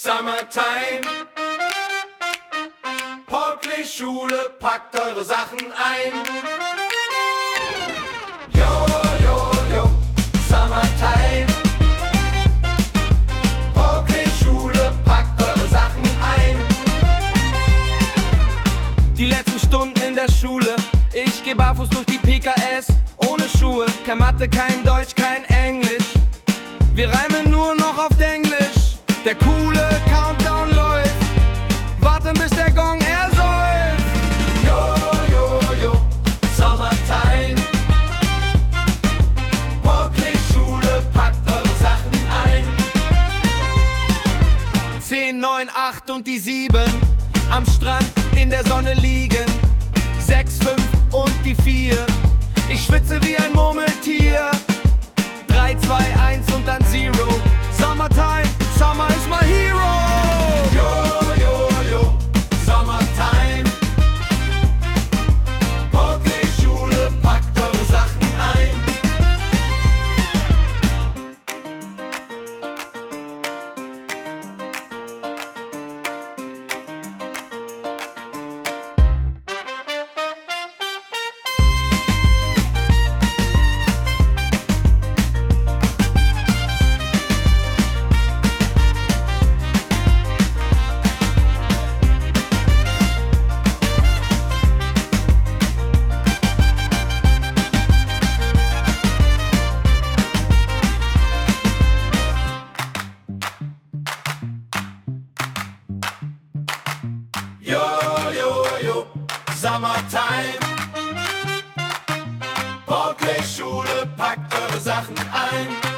Summertime. Schule, packt eure Sachen ein. Jo, jo, jo, Summertime. Schule, packt eure Sachen ein. Die letzten Stunden in der Schule, ich geh barfuß durch die PKS, ohne Schuhe, kein Mathe, kein Deutsch, kein Englisch. Wir reimen nur noch auf Englisch. Der coole Countdown läuft, warten bis der Gong ersäuft. Jo, jo, jo, Summertime. Schule, packt eure Sachen ein. 10, 9, 8 und die 7 am Strand in der Sonne liegen. 6, 5 und die 4. Ich schwitze wie ein Murmeltier. 3, 2, 1 und dann 0. Summertime, Summer is my hero. Jo, jo, jo, Summertime. Schule, packt eure Sachen ein. Jo, jo, jo, Summertime. Schule, packt eure Sachen ein.